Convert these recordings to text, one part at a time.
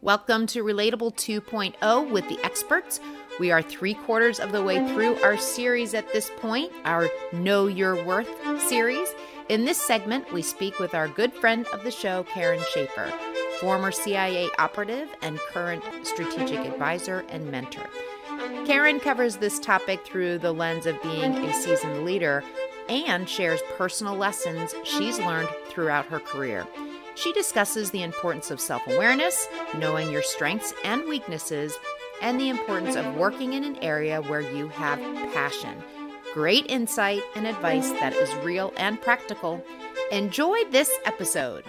Welcome to Relatable 2.0 with the experts. We are 3/4 of the way through our series at this point, our Know Your Worth series. In this segment, we speak with our good friend of the show, Karen Schaefer, former CIA operative and current strategic advisor and mentor. Karen covers this topic through the lens of being a seasoned leader and shares personal lessons she's learned throughout her career. She discusses the importance of self-awareness, knowing your strengths and weaknesses, and the importance of working in an area where you have passion. Great insight and advice that is real and practical. Enjoy this episode.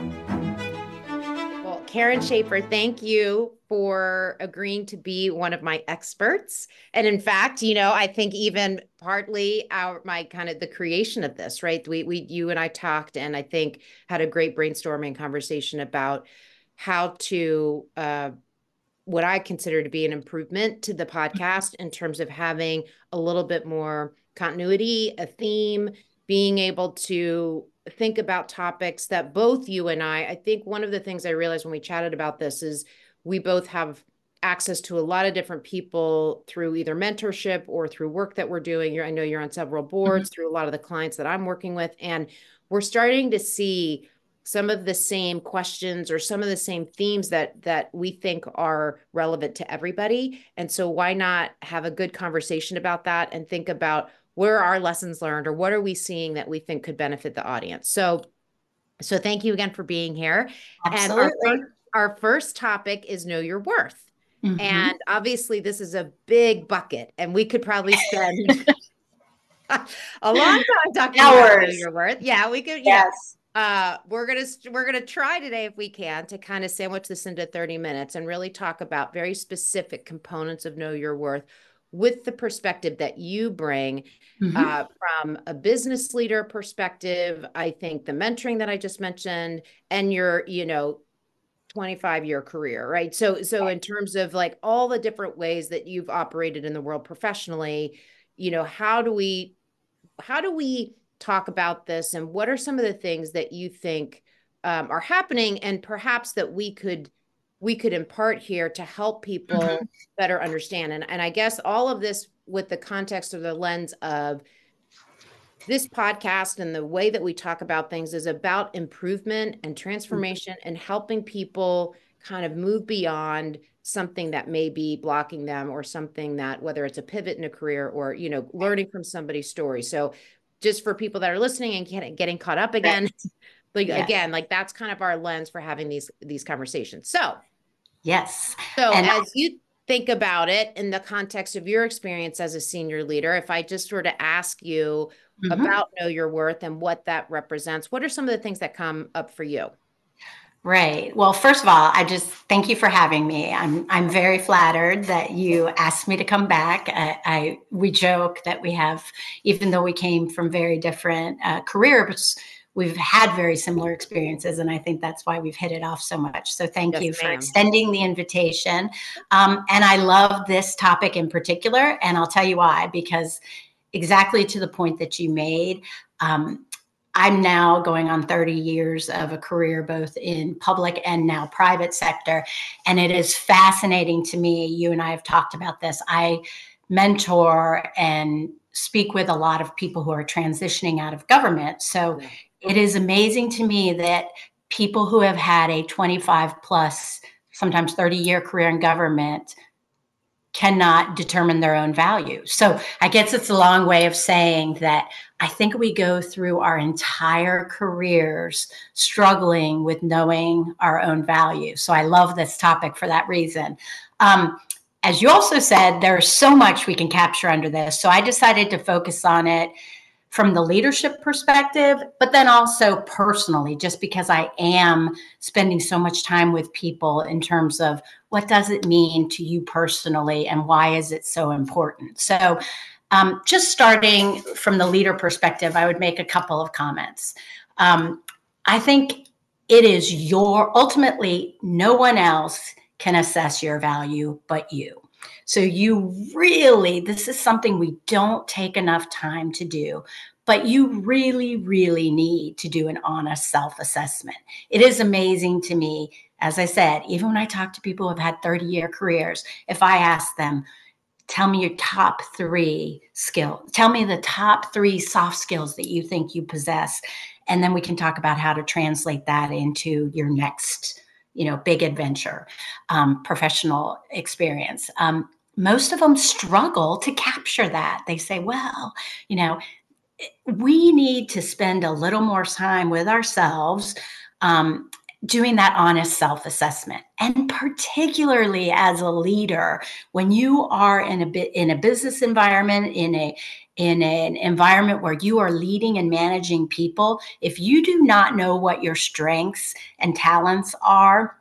Well, Karen Schaefer, thank you for agreeing to be one of my experts. And in fact, I think even partly the creation of this, right? You and I talked, and I think had a great brainstorming conversation about how to, what I consider to be an improvement to the podcast in terms of having a little bit more continuity, a theme, being able to think about topics that both you and I think one of the things I realized when we chatted about this is we both have access to a lot of different people through either mentorship or through work that we're doing. I know you're on several boards through a lot of the clients that I'm working with, and we're starting to see some of the same questions or some of the same themes that we think are relevant to everybody. And so why not have a good conversation about that and think about where are our lessons learned or what are we seeing that we think could benefit the audience? So thank you again for being here. Absolutely. And our first topic is Know Your Worth. And obviously this is a big bucket, and we could probably spend a long time talking about Know Your Worth. Yeah, we could. Yes. We're gonna try today, if we can, to kind of sandwich this into 30 minutes and really talk about very specific components of Know Your Worth with the perspective that you bring from a business leader perspective. I think the mentoring that I just mentioned and your, 25-year career, right? So in terms of like all the different ways that you've operated in the world professionally, how do we talk about this, and what are some of the things that you think are happening and perhaps that we could impart here to help people better understand? And I guess all of this with the context of the lens of this podcast and the way that we talk about things is about improvement and transformation and helping people kind of move beyond something that may be blocking them, or something that, whether it's a pivot in a career or, learning from somebody's story. So just for people that are listening and getting caught up again, again, that's kind of our lens for having these conversations. So, yes. So as you think about it in the context of your experience as a senior leader, if I just were to ask you about Know Your Worth and what that represents, what are some of the things that come up for you? Right. Well, first of all, I just thank you for having me. I'm very flattered that you asked me to come back. We joke that we have, even though we came from very different careers, we've had very similar experiences, and I think that's why we've hit it off so much. So thank you for extending the invitation. And I love this topic in particular, and I'll tell you why, because exactly to the point that you made, I'm now going on 30 years of a career, both in public and now private sector. And it is fascinating to me. You and I have talked about this. I mentor and speak with a lot of people who are transitioning out of government. So it is amazing to me that people who have had a 25 plus, sometimes 30-year career in government cannot determine their own value. So I guess it's a long way of saying that I think we go through our entire careers struggling with knowing our own value. So I love this topic for that reason. As you also said, there's so much we can capture under this. So I decided to focus on it from the leadership perspective, but then also personally, just because I am spending so much time with people in terms of what does it mean to you personally and why is it so important? So just starting from the leader perspective, I would make a couple of comments. I think it is ultimately, no one else can assess your value but you. So this is something we don't take enough time to do, but you really, really need to do an honest self-assessment. It is amazing to me as I said, even when I talk to people who have had 30-year careers, if I ask them, tell me your top three skills, tell me the top three soft skills that you think you possess, and then we can talk about how to translate that into your next, big adventure, professional experience. Most of them struggle to capture that. They say, well, we need to spend a little more time with ourselves, doing that honest self-assessment. And particularly as a leader, when you are in a business environment, in an environment where you are leading and managing people, if you do not know what your strengths and talents are,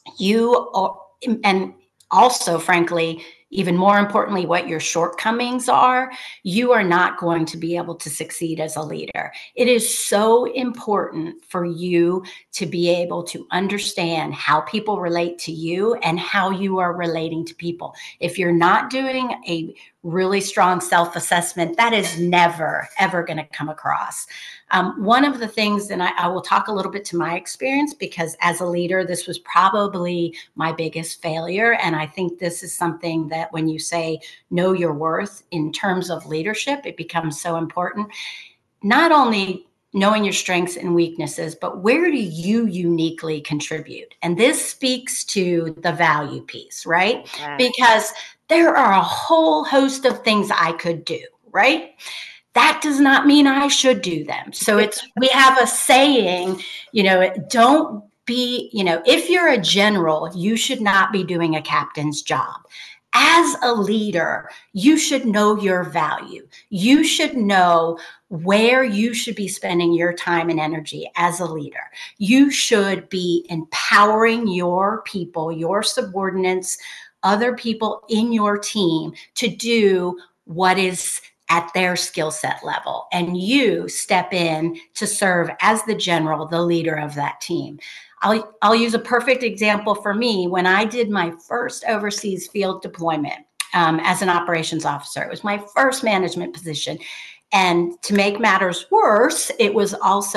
and also, frankly, even more importantly, what your shortcomings are, you are not going to be able to succeed as a leader. It is so important for you to be able to understand how people relate to you and how you are relating to people. If you're not doing a really strong self-assessment, that is never, ever going to come across. One of the things, and I will talk a little bit to my experience, because as a leader, this was probably my biggest failure. And I think this is something that when you say know your worth in terms of leadership, it becomes so important. Not only knowing your strengths and weaknesses, but where do you uniquely contribute? And this speaks to the value piece, right? Yeah. Because there are a whole host of things I could do, right? That does not mean I should do them. So we have a saying, don't be, if you're a general, you should not be doing a captain's job. As a leader, you should know your value. You should know where you should be spending your time and energy as a leader. You should be empowering your people, your subordinates, other people in your team to do what is at their skill set level. And you step in to serve as the general, the leader of that team. I'll use a perfect example for me. When I did my first overseas field deployment as an operations officer, it was my first management position. And to make matters worse, I was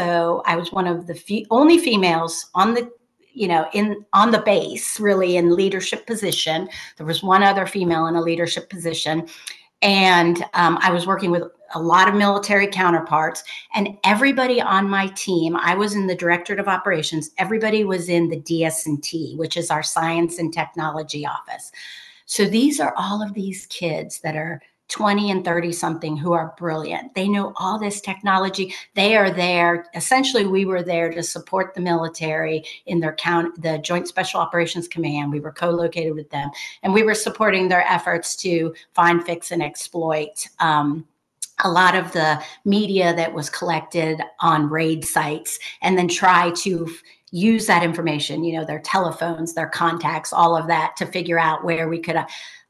one of the only females on the on the base, really in leadership position. There was one other female in a leadership position. And I was working with a lot of military counterparts, and everybody on my team, I was in the Directorate of Operations. Everybody was in the DS&T, which is our Science and Technology office. So these are all of these kids that are 20 and 30 something who are brilliant. They know all this technology. They are there. Essentially, we were there to support the military in the Joint Special Operations Command. We were co-located with them, and we were supporting their efforts to find, fix, and exploit a lot of the media that was collected on raid sites, and then try to use that information, their telephones, their contacts, all of that, to figure out where we could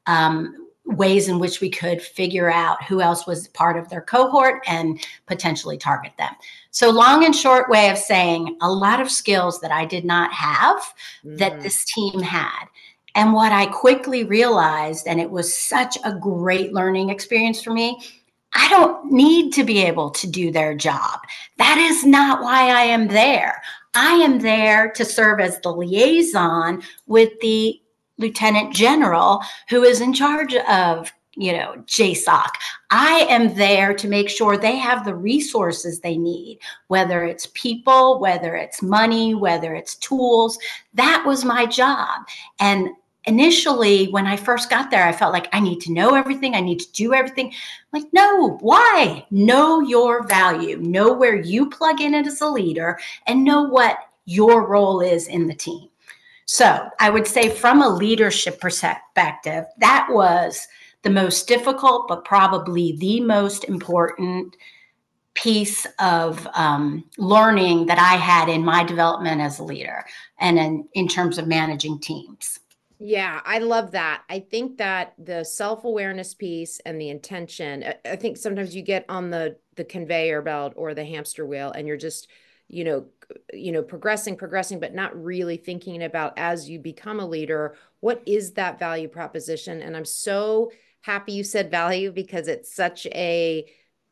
ways in which we could figure out who else was part of their cohort and potentially target them. So long and short way of saying, a lot of skills that I did not have that this team had. And what I quickly realized, and it was such a great learning experience for me, I don't need to be able to do their job. That is not why I am there. I am there to serve as the liaison with the Lieutenant General who is in charge of, JSOC. I am there to make sure they have the resources they need, whether it's people, whether it's money, whether it's tools. That was my job. And initially, when I first got there, I felt like I need to know everything. I need to do everything. Like, no, why? Know your value. Know where you plug in as a leader, and know what your role is in the team. So I would say from a leadership perspective, that was the most difficult, but probably the most important piece of learning that I had in my development as a leader and in terms of managing teams. Yeah, I love that. I think that the self-awareness piece and the intention, I think sometimes you get on the conveyor belt or the hamster wheel and you're just, progressing, but not really thinking about, as you become a leader, what is that value proposition? And I'm so happy you said value, because it's such a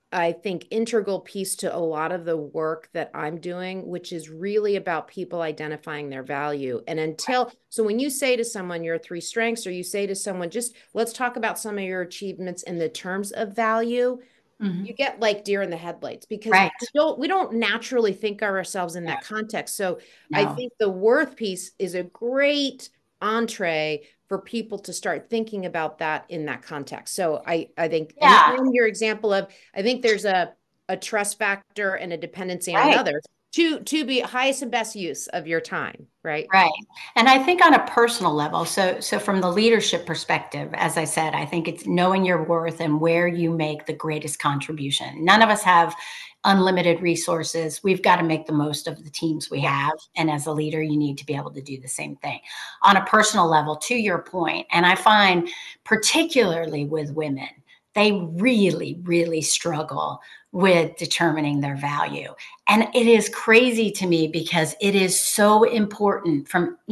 I think, integral piece to a lot of the work that I'm doing, which is really about people identifying their value. And so when you say to someone your three strengths, or you say to someone, just let's talk about some of your achievements in the terms of value, you get like deer in the headlights, because Right. we don't naturally think of ourselves in that context. So I No. think the worth piece is a great entree for people to start thinking about that in that context. So I think, and Yeah. your example of, I think there's a trust factor and a dependency on Right. others to be highest and best use of your time, right? Right. And I think on a personal level, so from the leadership perspective, as I said, I think it's knowing your worth and where you make the greatest contribution. None of us have unlimited resources. We've got to make the most of the teams we have. And as a leader, you need to be able to do the same thing. On a personal level, to your point, and I find particularly with women, they really, really struggle with determining their value. And it is crazy to me because it is so important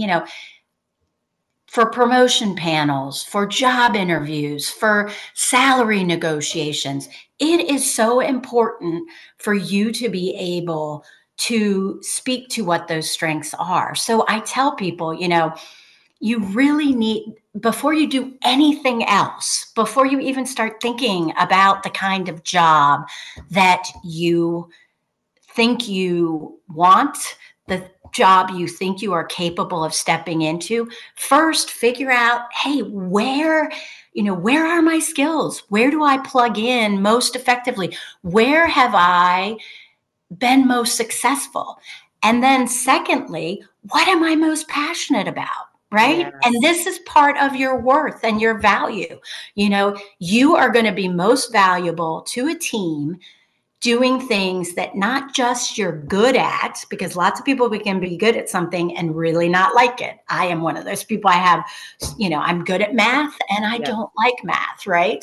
for promotion panels, for job interviews, for salary negotiations. It is so important for you to be able to speak to what those strengths are. So I tell people, you really need, before you do anything else, before you even start thinking about the kind of job that you think you want, the job you think you are capable of stepping into, first figure out, hey, where are my skills? Where do I plug in most effectively? Where have I been most successful? And then secondly, what am I most passionate about? Right. Yes. And this is part of your worth and your value. You are going to be most valuable to a team doing things that not just you're good at, because lots of people can be good at something and really not like it. I am one of those people. I'm good at math and I don't like math, right?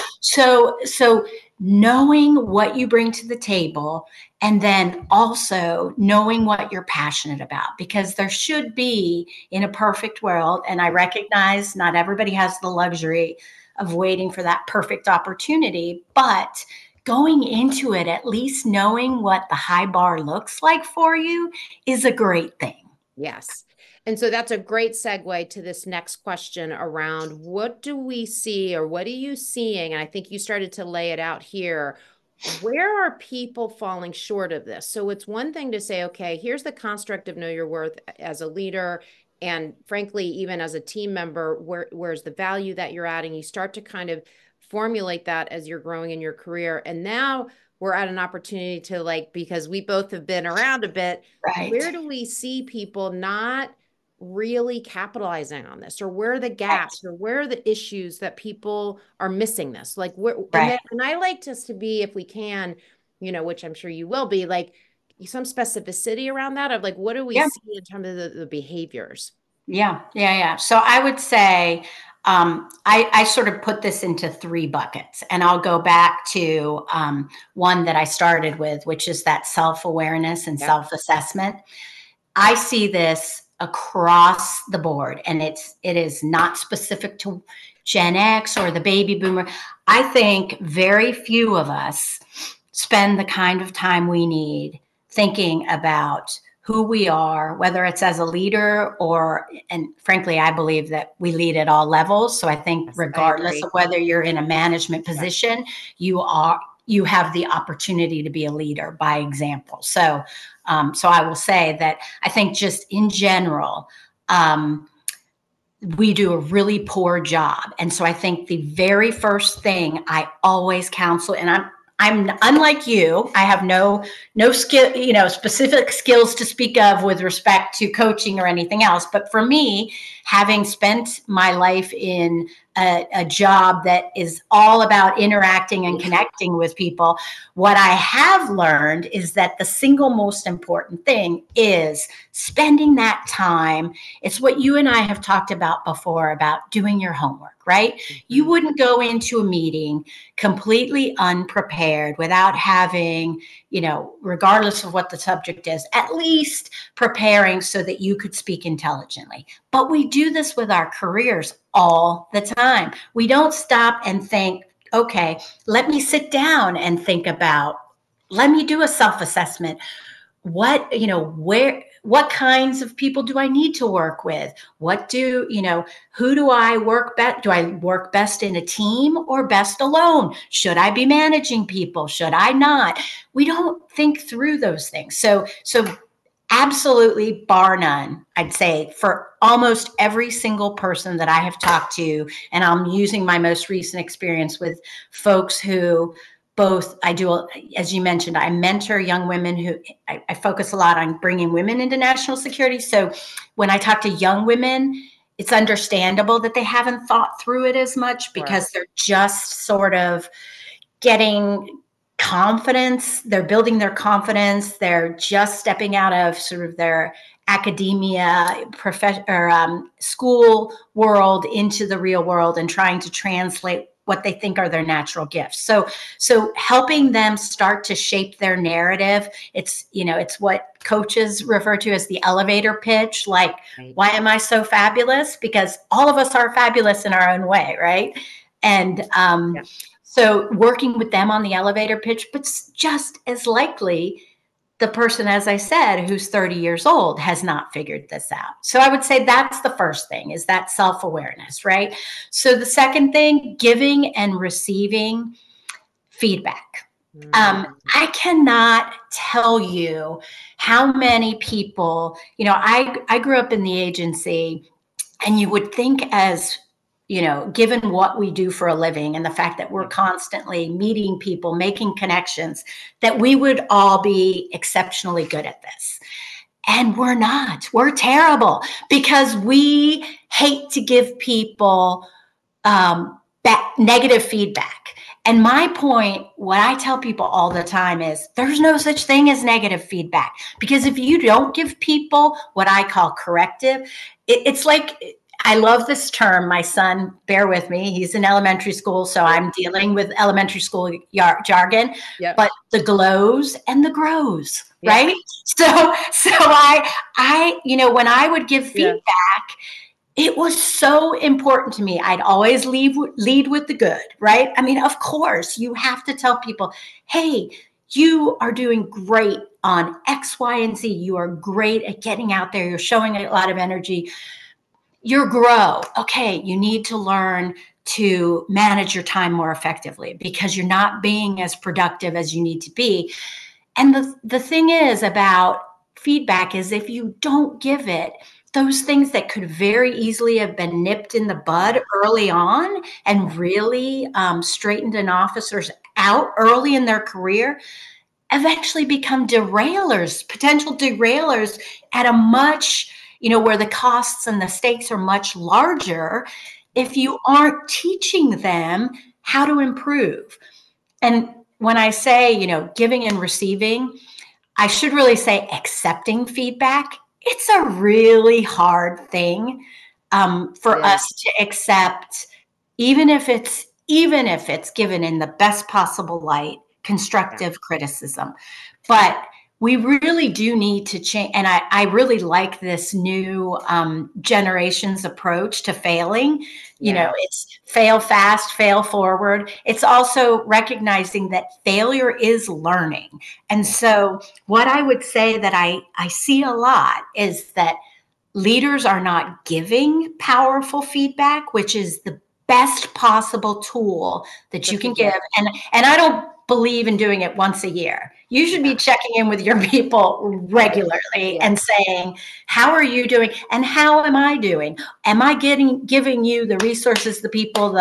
So knowing what you bring to the table, and then also knowing what you're passionate about, because there should be, in a perfect world, and I recognize not everybody has the luxury of waiting for that perfect opportunity, but going into it, at least knowing what the high bar looks like for you is a great thing. Yes. And so that's a great segue to this next question around, what do we see, or what are you seeing? And I think you started to lay it out here. Where are people falling short of this? So it's one thing to say, okay, here's the construct of know your worth as a leader. And frankly, even as a team member, where's the value that you're adding? You start to kind of formulate that as you're growing in your career. And now we're at an opportunity to, because we both have been around a bit, right? Where do we see people not really capitalizing on this, or where are the gaps, or where are the issues that people are missing this? And I like us to be, if we can, which I'm sure you will be, like some specificity around that of what do we see in terms of the behaviors? Yeah. So I would say, I sort of put this into three buckets, and I'll go back to one that I started with, which is that self-awareness and self-assessment. I see this across the board, and it is not specific to Gen X or the baby boomer. I think very few of us spend the kind of time we need thinking about who we are, whether it's as a leader and frankly, I believe that we lead at all levels. So I think regardless of whether you're in a management position, you have the opportunity to be a leader by example. So I will say that I think just in general, we do a really poor job. And so I think the very first thing I always counsel, and I'm unlike you, I have no skill, specific skills to speak of with respect to coaching or anything else. But for me, having spent my life in a job that is all about interacting and connecting with people, what I have learned is that the single most important thing is spending that time. It's what you and I have talked about before, about doing your homework, right? Mm-hmm. You wouldn't go into a meeting completely unprepared without having, regardless of what the subject is, at least preparing so that you could speak intelligently. But we do this with our careers all the time. We don't stop and think, okay, let me sit down and think about, let me do a self-assessment. What kinds of people do I need to work with? Who do I work best? Do I work best in a team or best alone? Should I be managing people? Should I not? We don't think through those things. So absolutely, bar none, I'd say for almost every single person that I have talked to, and I'm using my most recent experience with folks who as you mentioned, I mentor young women who I focus a lot on bringing women into national security. So when I talk to young women, it's understandable that they haven't thought through it as much because they're just sort of getting confidence. They're building their confidence. They're just stepping out of sort of their academia, school world into the real world and trying to translate what they think are their natural gifts. So helping them start to shape their narrative. It's what coaches refer to as the elevator pitch. Like, why am I so fabulous? Because all of us are fabulous in our own way, right? And so working with them on the elevator pitch, but just as likely, the person, as I said, who's 30 years old has not figured this out. So I would say that's the first thing, is that self-awareness, right? So the second thing, giving and receiving feedback. I cannot tell you how many people, I grew up in the agency, and you would think, as given what we do for a living and the fact that we're constantly meeting people, making connections, that we would all be exceptionally good at this. And we're not. We're terrible because we hate to give people negative feedback. And my point, what I tell people all the time is there's no such thing as negative feedback, because if you don't give people what I call corrective, it's like, I love this term. My son, bear with me, he's in elementary school, so I'm dealing with elementary school jargon, but the glows and the grows, right? So I when I would give feedback, it was so important to me. I'd always lead with the good, right? I mean, of course, you have to tell people, hey, you are doing great on X, Y, and Z. You are great at getting out there. You're showing a lot of energy. Your grow. Okay, you need to learn to manage your time more effectively because you're not being as productive as you need to be. And the thing is about feedback is if you don't give it, those things that could very easily have been nipped in the bud early on and really straightened an officer's out early in their career eventually become potential derailers at a much, where the costs and the stakes are much larger if you aren't teaching them how to improve. And when I say, giving and receiving, I should really say accepting feedback. It's a really hard thing for us to accept, even if it's given in the best possible light, constructive criticism. But we really do need to change. And I really like this new generation's approach to failing. It's fail fast, fail forward. It's also recognizing that failure is learning. And so what I would say that I see a lot is that leaders are not giving powerful feedback, which is the best possible tool that you can give. And I don't believe in doing it once a year. You should be checking in with your people regularly and saying, how are you doing? And how am I doing? Am I giving you the resources, the people,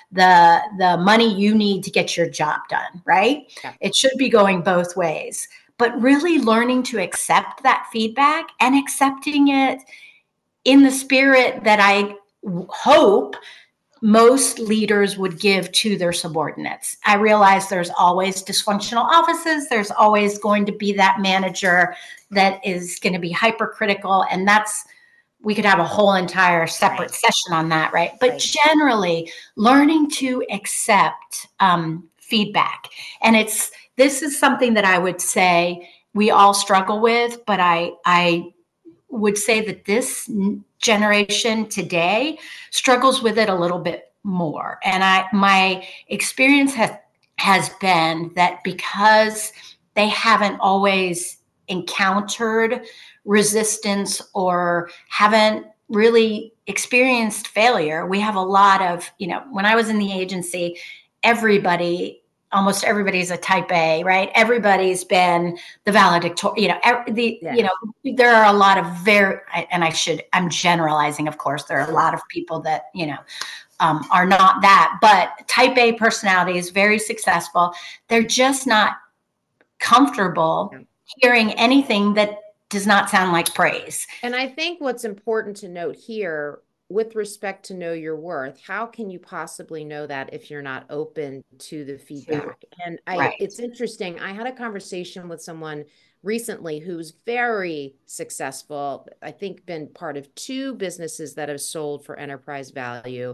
the money you need to get your job done, right? Yeah. It should be going both ways. But really learning to accept that feedback and accepting it in the spirit that I hope most leaders would give to their subordinates. I realize there's always dysfunctional offices. There's always going to be that manager that is going to be hypercritical. And we could have a whole entire separate session on that, right? But generally, learning to accept feedback. And this is something that I would say we all struggle with, but I would say that this generation today struggles with it a little bit more. And my experience has been that because they haven't always encountered resistance or haven't really experienced failure. We have a lot of, when I was in the agency, almost everybody's a type A, right? Everybody's been the valedictorian, there are a lot of I'm generalizing, of course, there are a lot of people that, are not that, but type A personality is very successful. They're just not comfortable hearing anything that does not sound like praise. And I think what's important to note here with respect to know your worth, how can you possibly know that if you're not open to the feedback? And it's interesting. I had a conversation with someone recently who's very successful, I think been part of 2 businesses that have sold for enterprise value,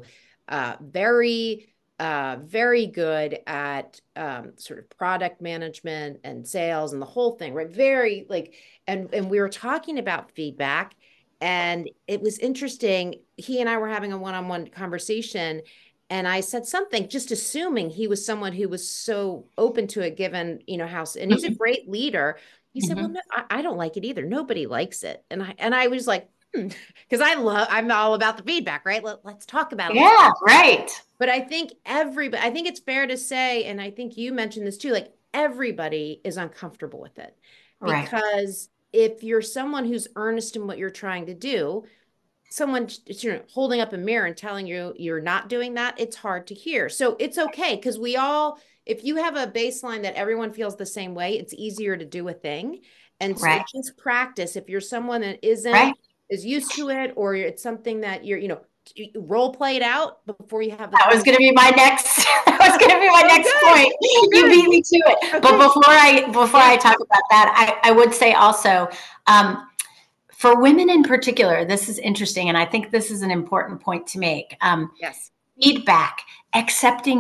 very good at sort of product management and sales and the whole thing, right? Very and we were talking about feedback, and it was interesting. He and I were having a one-on-one conversation, and I said something, just assuming he was someone who was so open to it, given, and he's a great leader. He said, well, no, I don't like it either. Nobody likes it. And I was like, because I'm all about the feedback, right? Let's talk about it. Yeah, right. But I think I think it's fair to say, and I think you mentioned this too, like everybody is uncomfortable with it. Because if you're someone who's earnest in what you're trying to do, someone holding up a mirror and telling you you're not doing that, it's hard to hear. So it's okay, because if you have a baseline that everyone feels the same way, it's easier to do a thing. And so just practice. If you're someone that is used to it, or it's something that you're, role play it out before you have that was going to be my next point. You beat me to it. Okay. But before I talk about that, I would say also, for women in particular, this is interesting, and I think this is an important point to make. Yes. Feedback, accepting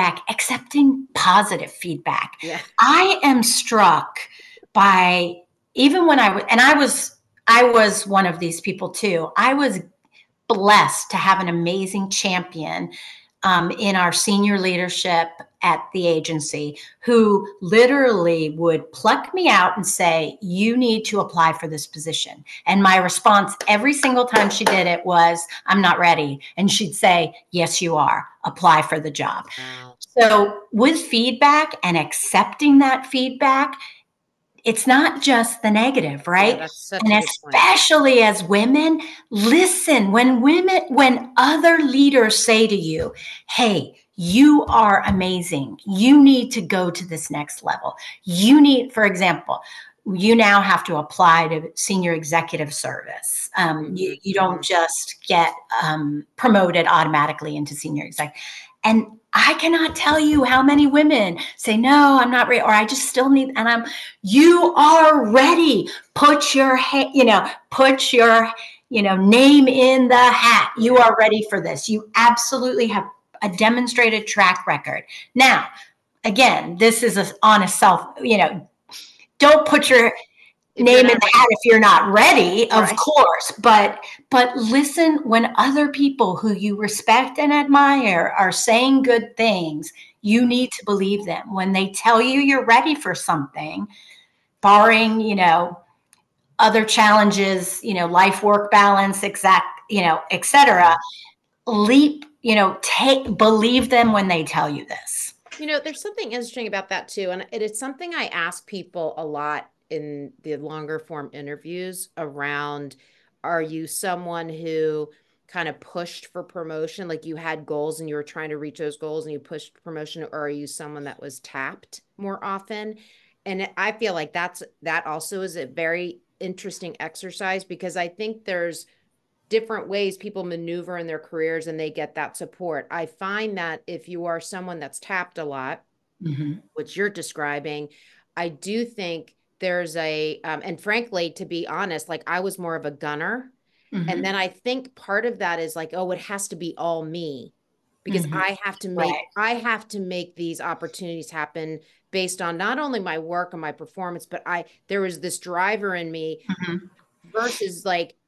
positive feedback. Yeah. I am struck by, even when I was one of these people too. I was blessed to have an amazing champion in our senior leadership at the agency, who literally would pluck me out and say, you need to apply for this position. And my response every single time she did it was, I'm not ready. And she'd say, yes, you are. Apply for the job. Wow. So with feedback and accepting that feedback, it's not just the negative, right? Yeah, and especially as women, listen, when other leaders say to you, hey, you are amazing, you need to go to this next level. For example, you now have to apply to senior executive service. You don't just get promoted automatically into senior executive. And I cannot tell you how many women say, no, I'm not ready, or I just still need, and you are ready. Put your name in the hat. You are ready for this. You absolutely have a demonstrated track record. Now, again, this is don't put your name in the hat if you're not ready, of course, but listen, when other people who you respect and admire are saying good things, you need to believe them. When they tell you you're ready for something, barring, other challenges, life work balance, et cetera, believe them when they tell you this. There's something interesting about that too. And it is something I ask people a lot in the longer form interviews around, are you someone who kind of pushed for promotion, like you had goals and you were trying to reach those goals and you pushed promotion, or are you someone that was tapped more often? And I feel like that also is a very interesting exercise, because I think there's different ways people maneuver in their careers and they get that support. I find that if you are someone that's tapped a lot, which you're describing, I do think there's and frankly, to be honest, like I was more of a gunner. And then I think part of that is like, oh, it has to be all me, because I have to make these opportunities happen based on not only my work and my performance, but there was this driver in me versus like,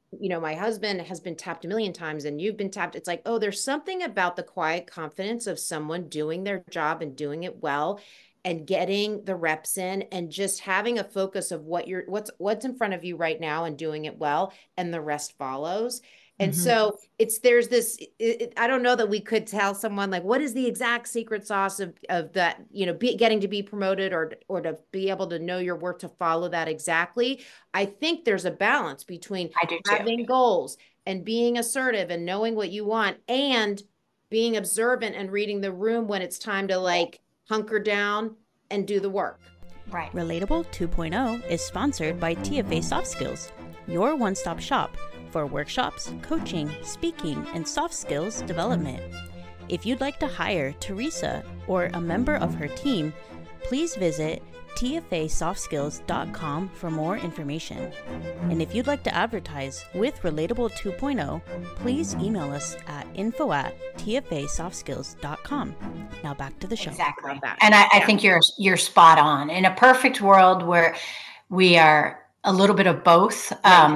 my husband has been tapped a million times and you've been tapped. It's like, oh, there's something about the quiet confidence of someone doing their job and doing it well and getting the reps in and just having a focus of what's in front of you right now and doing it well, and the rest follows. And so there's this, I don't know that we could tell someone like, what is the exact secret sauce of that, getting to be promoted or to be able to know your work, to follow that exactly. I think there's a balance between I do too. having goals and being assertive and knowing what you want, and being observant and reading the room when it's time to like hunker down and do the work. Right. Relatable 2.0 is sponsored by TFA Soft Skills, your one-stop shop for workshops, coaching, speaking, and soft skills development. If you'd like to hire Teresa or a member of her team, please visit tfasoftskills.com for more information. And if you'd like to advertise with Relatable 2.0, please email us at info@tfasoftskills.com. Now back to the show. Exactly. And I think you're spot on. In a perfect world where we are a little bit of both,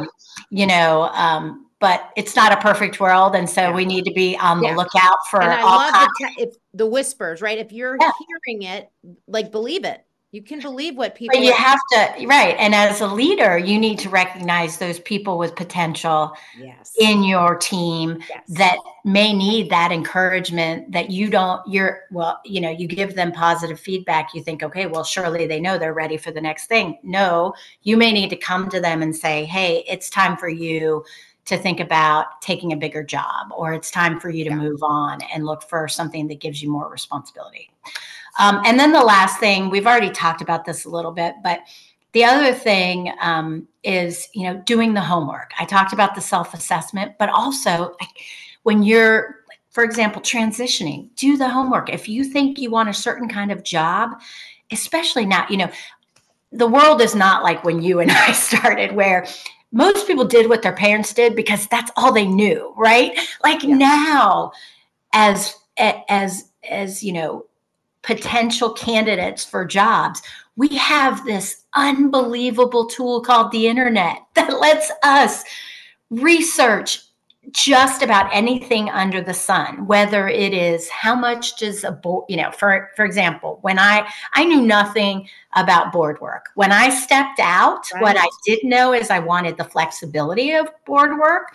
but it's not a perfect world. And so we need to be on the lookout for and I all love the whispers, right? If you're hearing it, like, believe it. You can believe what people. But you have to, right. And as a leader, you need to recognize those people with potential in your team that may need that encouragement that you give them positive feedback. You think, okay, well, surely they know they're ready for the next thing. No, you may need to come to them and say, hey, it's time for you to think about taking a bigger job, or it's time for you to move on and look for something that gives you more responsibility. And then the last thing, we've already talked about this a little bit, but the other thing is, doing the homework. I talked about the self-assessment, but also when you're, for example, transitioning, do the homework. If you think you want a certain kind of job, especially now, the world is not like when you and I started, where most people did what their parents did because that's all they knew, right? Now, as potential candidates for jobs, we have this unbelievable tool called the internet that lets us research just about anything under the sun, whether it is how much does a board, for example, when I knew nothing about board work. When I stepped out, what I did know is I wanted the flexibility of board work.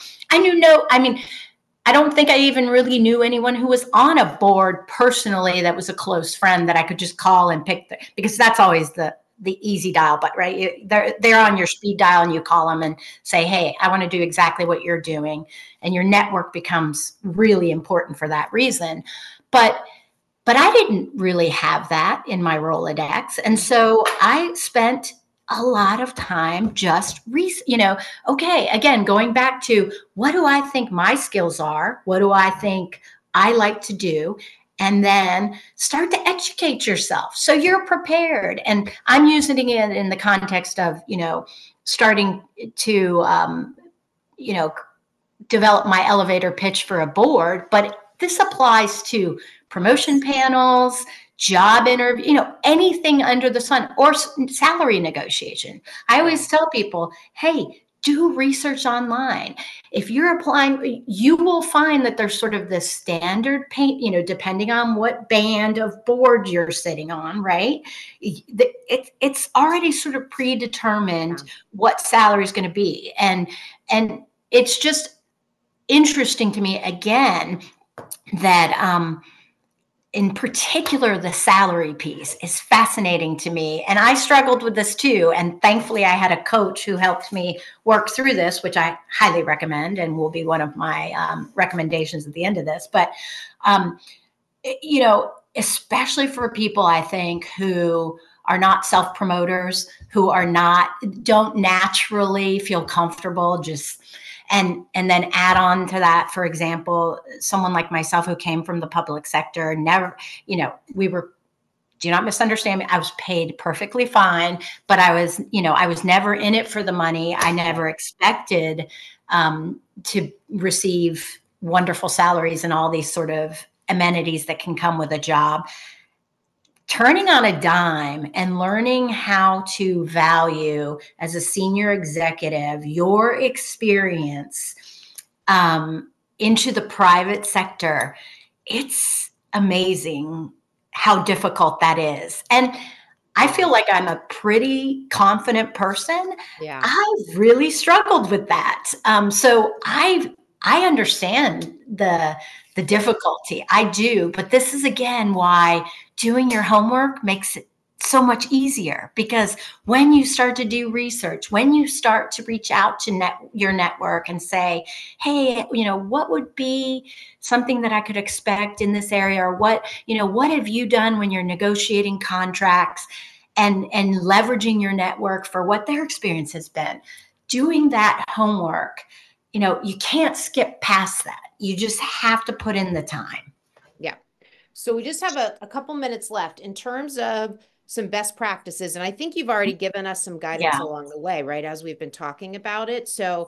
I don't think I even really knew anyone who was on a board personally that was a close friend that I could just call and pick, because that's always the easy dial, but right, they're on your speed dial and you call them and say, hey, I want to do exactly what you're doing. And your network becomes really important for that reason. But I didn't really have that in my Rolodex. And so I spent a lot of time just, again, going back to what do I think my skills are? What do I think I like to do? And then start to educate yourself so you're prepared. And I'm using it in the context of, starting to, develop my elevator pitch for a board. But this applies to promotion panels, job interview, anything under the sun, or salary negotiation. I always tell people, hey, do research online. If you're applying, you will find that there's sort of this standard pay, depending on what band of board you're sitting on, right? It's already sort of predetermined what salary is going to be. And it's just interesting to me, again, that in particular, the salary piece is fascinating to me. And I struggled with this too. And thankfully, I had a coach who helped me work through this, which I highly recommend and will be one of my recommendations at the end of this. But, especially for people, I think, who are not self-promoters, who don't naturally feel comfortable and then add on to that, for example, someone like myself who came from the public sector, never, do not misunderstand me, I was paid perfectly fine, but I was never in it for the money. I never expected to receive wonderful salaries and all these sort of amenities that can come with a job. turning on a dime and learning how to value as a senior executive your experience into the private sector, it's amazing how difficult that is. And I feel like I'm a pretty confident person. Yeah. I've really struggled with that. So I understand the difficulty. I do, but this is again why doing your homework makes it so much easier, because when you start to do research, when you start to reach out to your network and say, hey, what would be something that I could expect in this area, or what have you done when you're negotiating contracts, and leveraging your network for what their experience has been, doing that homework, you can't skip past that. You just have to put in the time. Yeah. So we just have a couple minutes left in terms of some best practices. And I think you've already given us some guidance along the way, right? As we've been talking about it. So,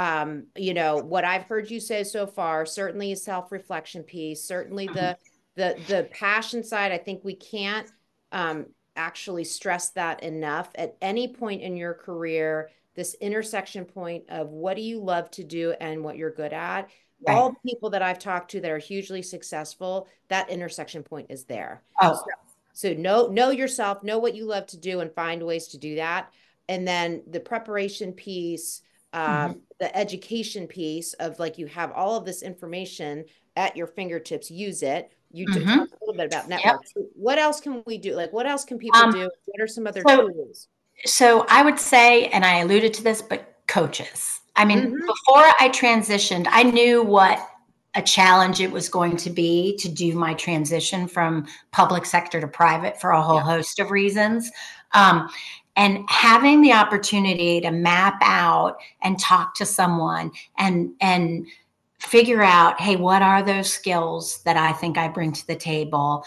what I've heard you say so far, certainly a self-reflection piece, certainly the passion side. I think we can't actually stress that enough. At any point in your career, this intersection point of what do you love to do and what you're good at. Right. All the people that I've talked to that are hugely successful, that intersection point is there. Oh. So know yourself, know what you love to do, and find ways to do that. And then the preparation piece, the education piece of like, you have all of this information at your fingertips, use it. You talked a little bit about networks. Yep. What else can we do? Like, what else can people do? What are some other tools? So I would say, and I alluded to this, but coaches. I mean, before I transitioned, I knew what a challenge it was going to be to do my transition from public sector to private for a whole host of reasons. And having the opportunity to map out and talk to someone and figure out, hey, what are those skills that I think I bring to the table?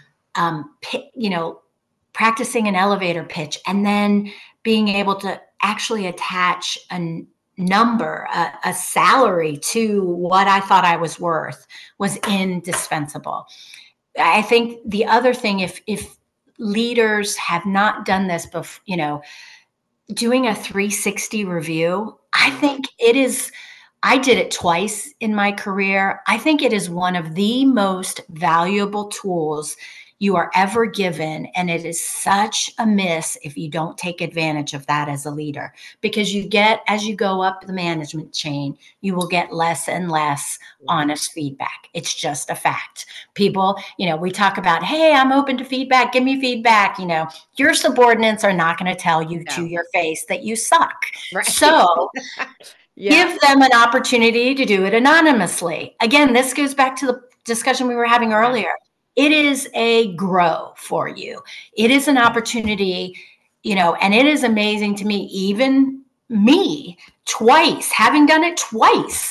Practicing an elevator pitch, and then being able to actually attach a number, a salary to what I thought I was worth, was indispensable. I think the other thing, if leaders have not done this before, doing a 360 review, I think I did it twice in my career. I think it is one of the most valuable tools you are ever given. And it is such a miss if you don't take advantage of that as a leader, because as you go up the management chain, you will get less and less honest feedback. It's just a fact. People, we talk about, hey, I'm open to feedback. Give me feedback. Your subordinates are not going to tell you to your face that you suck. Right. So give them an opportunity to do it anonymously. Again, this goes back to the discussion we were having earlier. It is a grow for you. It is an opportunity, and it is amazing to me, even me twice, having done it twice.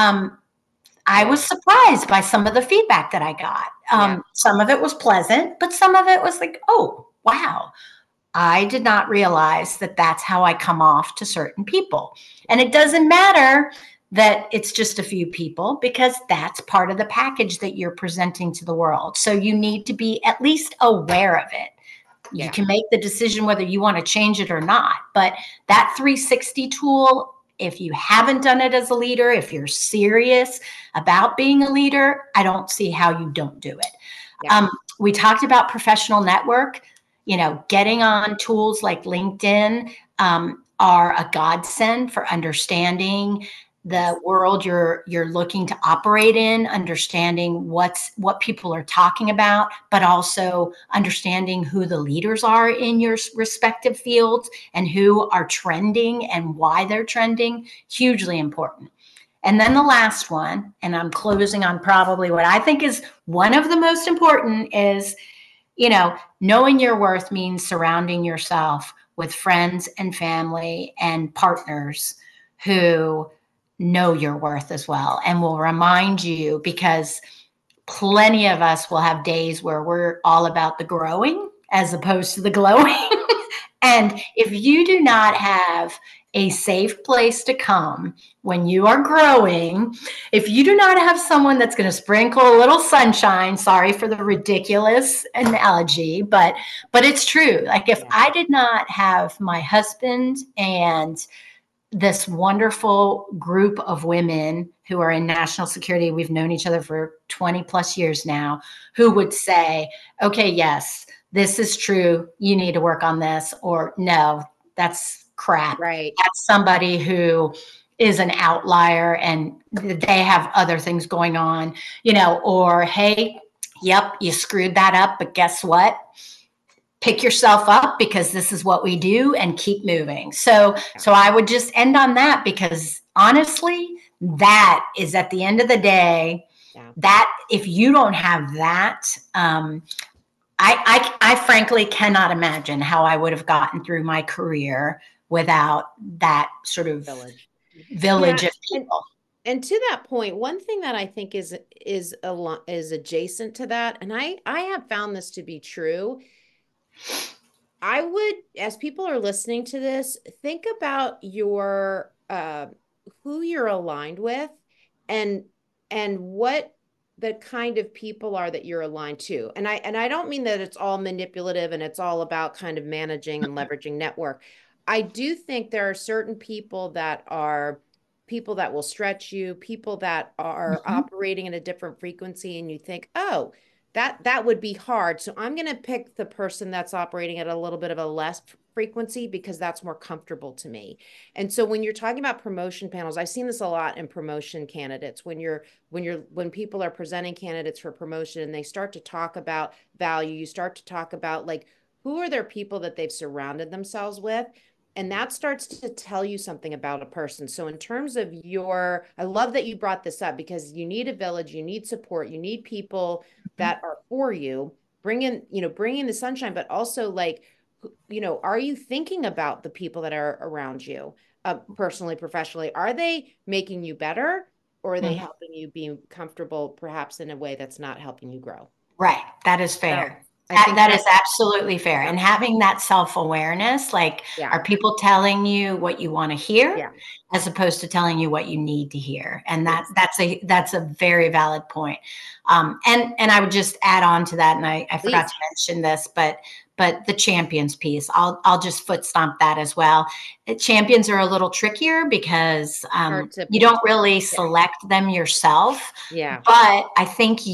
I was surprised by some of the feedback that I got. Some of it was pleasant, but some of it was like, oh, wow. I did not realize that that's how I come off to certain people. And it doesn't matter that it's just a few people, because that's part of the package that you're presenting to the world. So you need to be at least aware of it. You can make the decision whether you want to change it or not. But that 360 tool, if you haven't done it as a leader, if you're serious about being a leader, I don't see how you don't do it. We talked about professional network. Getting on tools like LinkedIn are a godsend for understanding the world you're looking to operate in, understanding what people are talking about, but also understanding who the leaders are in your respective fields and who are trending and why they're trending. Hugely important. And then the last one, and I'm closing on probably what I think is one of the most important, is, knowing your worth means surrounding yourself with friends and family and partners who know your worth as well and will remind you, because plenty of us will have days where we're all about the growing as opposed to the glowing. And if you do not have a safe place to come when you are growing. If you do not have someone that's going to sprinkle a little sunshine, sorry for the ridiculous analogy, but it's true. Like if I did not have my husband and this wonderful group of women who are in national security, we've known each other for 20 plus years now, who would say, okay, yes, this is true, you need to work on this, or no, that's crap. Right. That's somebody who is an outlier and they have other things going on, or hey, yep, you screwed that up, but guess what? Pick yourself up because this is what we do and keep moving. So I would just end on that, because honestly, that is at the end of the day, that if you don't have that, I frankly cannot imagine how I would have gotten through my career without that sort of village of people. And to that point, one thing that I think is adjacent to that, and I have found this to be true. I would, as people are listening to this, think about your who you're aligned with, and what the kind of people are that you're aligned to. And I don't mean that it's all manipulative and it's all about kind of managing and leveraging network. I do think there are certain people that will stretch you, people that are operating at a different frequency, and you think, oh, that would be hard. So I'm going to pick the person that's operating at a little bit of a less frequency because that's more comfortable to me. And so when you're talking about promotion panels, I've seen this a lot in promotion candidates. When people are presenting candidates for promotion and they start to talk about value, you start to talk about like, who are their people that they've surrounded themselves with? And that starts to tell you something about a person. So in terms of I love that you brought this up, because you need a village, you need support, you need people that are for you, bringing the sunshine, but also like, are you thinking about the people that are around you, personally, professionally? Are they making you better, or are they helping you be comfortable, perhaps in a way that's not helping you grow? Right. That is fair. That is absolutely fair. And having that self-awareness, like, are people telling you what you want to hear as opposed to telling you what you need to hear? And that's a very valid point. And I would just add on to that, and I forgot to mention this, but the champions piece, I'll just foot stomp that as well. Champions are a little trickier because you don't really select them yourself. Yeah. But I think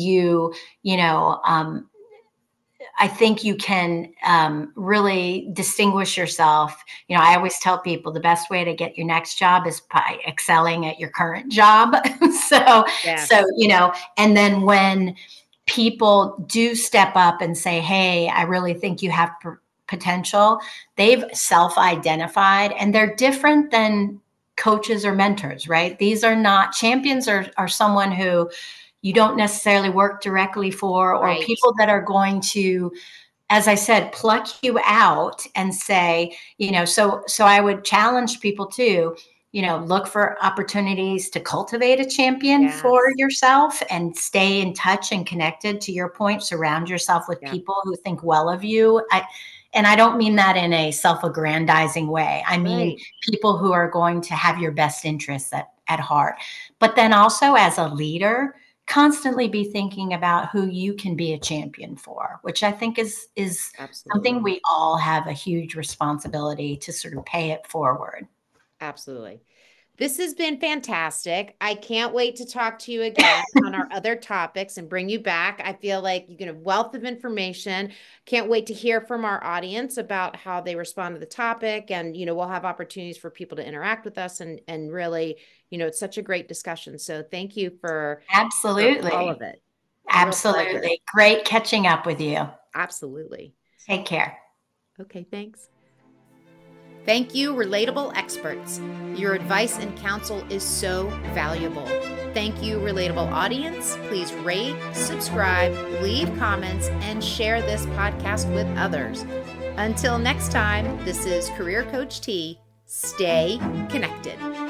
I think you can really distinguish yourself. I always tell people the best way to get your next job is by excelling at your current job. So, and then when people do step up and say, hey, I really think you have potential, they've self-identified, and they're different than coaches or mentors, right? These are not champions, are someone who you don't necessarily work directly for, or people that are going to, as I said, pluck you out and say, so I would challenge people to, look for opportunities to cultivate a champion for yourself and stay in touch and connected. To your point, surround yourself with people who think well of you. And I don't mean that in a self-aggrandizing way. I mean, people who are going to have your best interests at heart. But then also as a leader, constantly be thinking about who you can be a champion for, which I think is something we all have a huge responsibility to sort of pay it forward. Absolutely. This has been fantastic. I can't wait to talk to you again on our other topics and bring you back. I feel like you get a wealth of information. Can't wait to hear from our audience about how they respond to the topic. And, we'll have opportunities for people to interact with us and really, it's such a great discussion. So thank you for absolutely all of it. Absolutely. Great catching up with you. Absolutely. Take care. Okay, thanks. Thank you, Relatable Experts. Your advice and counsel is so valuable. Thank you, Relatable audience. Please rate, subscribe, leave comments, and share this podcast with others. Until next time, this is Career Coach T. Stay connected.